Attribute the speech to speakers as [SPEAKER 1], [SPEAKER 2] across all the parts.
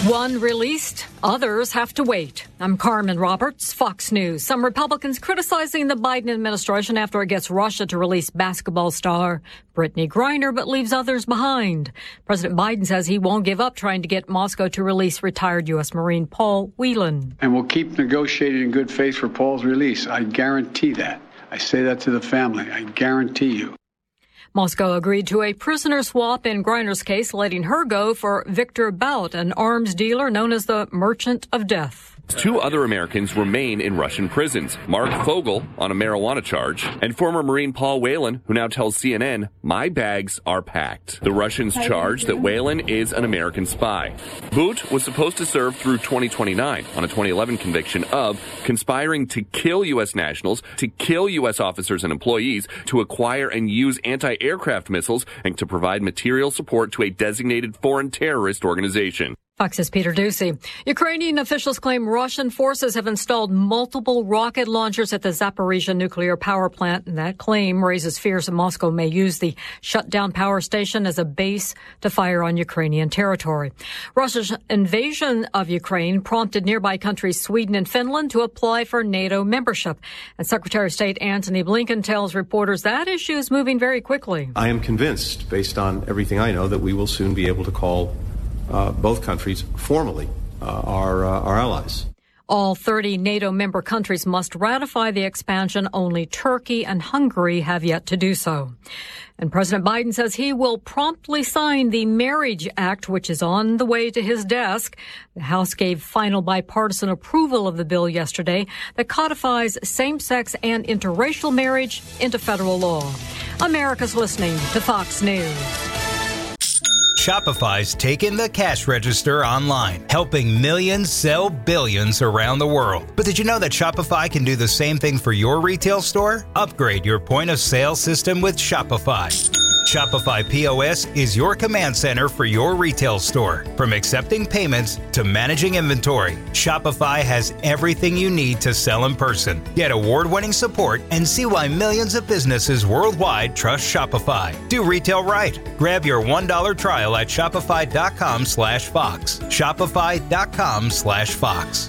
[SPEAKER 1] One released, others have to wait. I'm Carmen Roberts, Fox News. Some Republicans criticizing the Biden administration after it gets Russia to release basketball star Brittany Griner, but leaves others behind. President Biden says he won't give up trying to get Moscow to release retired U.S. Marine Paul Whelan.
[SPEAKER 2] And we'll keep negotiating in good faith for Paul's release. I guarantee that. I say that to the family. I guarantee you.
[SPEAKER 1] Moscow agreed to a prisoner swap in Griner's case, letting her go for Victor Bout, an arms dealer known as the Merchant of Death.
[SPEAKER 3] Two other Americans remain in Russian prisons. Mark Fogel on a marijuana charge, and former Marine Paul Whelan, who now tells CNN, "My bags are packed." The Russians charge that Whelan is an American spy. Bout was supposed to serve through 2029 on a 2011 conviction of conspiring to kill U.S. nationals, to kill U.S. officers and employees, to acquire and use anti-aircraft missiles, and to provide material support to a designated foreign terrorist organization.
[SPEAKER 1] Fox's Peter Doocy. Ukrainian officials claim Russian forces have installed multiple rocket launchers at the Zaporizhzhia nuclear power plant, and that claim raises fears that Moscow may use the shut-down power station as a base to fire on Ukrainian territory. Russia's invasion of Ukraine prompted nearby countries Sweden and Finland to apply for NATO membership, and Secretary of State Antony Blinken tells reporters that issue is moving very quickly.
[SPEAKER 4] I am convinced, based on everything I know, that we will soon be able to call both countries formally our allies.
[SPEAKER 1] All 30 NATO member countries must ratify the expansion. Only Turkey and Hungary have yet to do so. And President Biden says he will promptly sign the Marriage Act, which is on the way to his desk. The House gave final bipartisan approval of the bill yesterday that codifies same-sex and interracial marriage into federal law. America's listening to Fox News.
[SPEAKER 5] Shopify's taken the cash register online, helping millions sell billions around the world. But did you know that Shopify can do the same thing for your retail store? Upgrade your point of sale system with Shopify. Shopify POS is your command center for your retail store. From accepting payments to managing inventory, Shopify has everything you need to sell in person. Get award-winning support and see why millions of businesses worldwide trust Shopify. Do retail right. Grab your $1 trial at shopify.com/Fox. Shopify.com/Fox.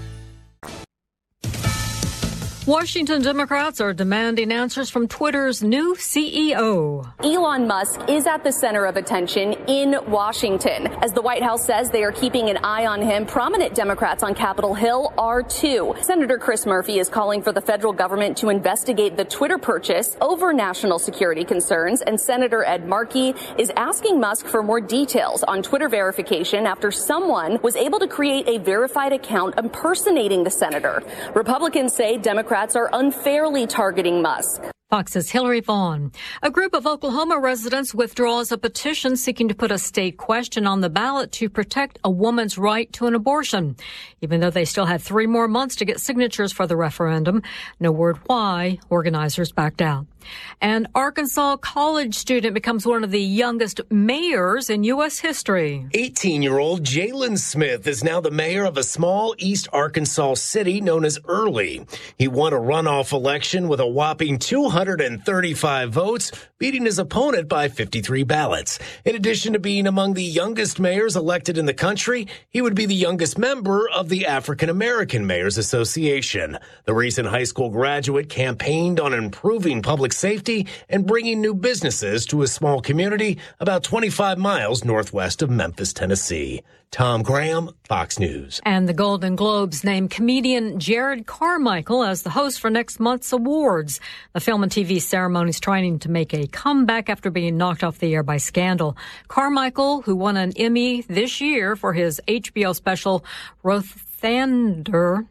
[SPEAKER 1] Washington Democrats are demanding answers from Twitter's new CEO.
[SPEAKER 6] Elon Musk is at the center of attention in Washington. As the White House says they are keeping an eye on him, prominent Democrats on Capitol Hill are too. Senator Chris Murphy is calling for the federal government to investigate the Twitter purchase over national security concerns, and Senator Ed Markey is asking Musk for more details on Twitter verification after someone was able to create a verified account impersonating the senator. Republicans say Democrats are unfairly targeting Musk.
[SPEAKER 1] Fox's Hillary Vaughn. A group of Oklahoma residents withdraws a petition seeking to put a state question on the ballot to protect a woman's right to an abortion. Even though they still had 3 more months to get signatures for the referendum, no word why organizers backed out. An Arkansas college student becomes one of the youngest mayors in U.S. history.
[SPEAKER 7] 18-year-old Jalen Smith is now the mayor of a small East Arkansas city known as Early. He won a runoff election with a whopping 235 votes, beating his opponent by 53 ballots. In addition to being among the youngest mayors elected in the country, he would be the youngest member of the African American Mayors Association. The recent high school graduate campaigned on improving public safety and bringing new businesses to a small community about 25 miles northwest of Memphis, Tennessee. Tom Graham, Fox News.
[SPEAKER 1] And the Golden Globes named comedian Jared Carmichael as the host for next month's awards. The film and TV ceremony is trying to make a comeback after being knocked off the air by scandal. Carmichael, who won an Emmy this year for his HBO special Rothander,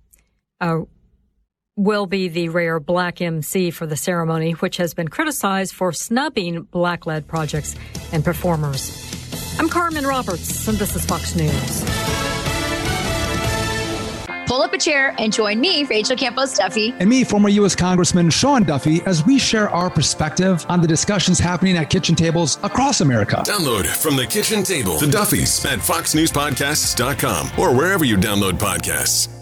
[SPEAKER 1] will be the rare black MC for the ceremony, which has been criticized for snubbing black-led projects and performers. I'm Carmen Roberts, and this is Fox News.
[SPEAKER 8] Pull up a chair and join me, Rachel Campos Duffy.
[SPEAKER 9] And me, former U.S. Congressman Sean Duffy, as we share our perspective on the discussions happening at kitchen tables across America.
[SPEAKER 10] Download From the Kitchen Table, The Duffys, at foxnewspodcasts.com or wherever you download podcasts.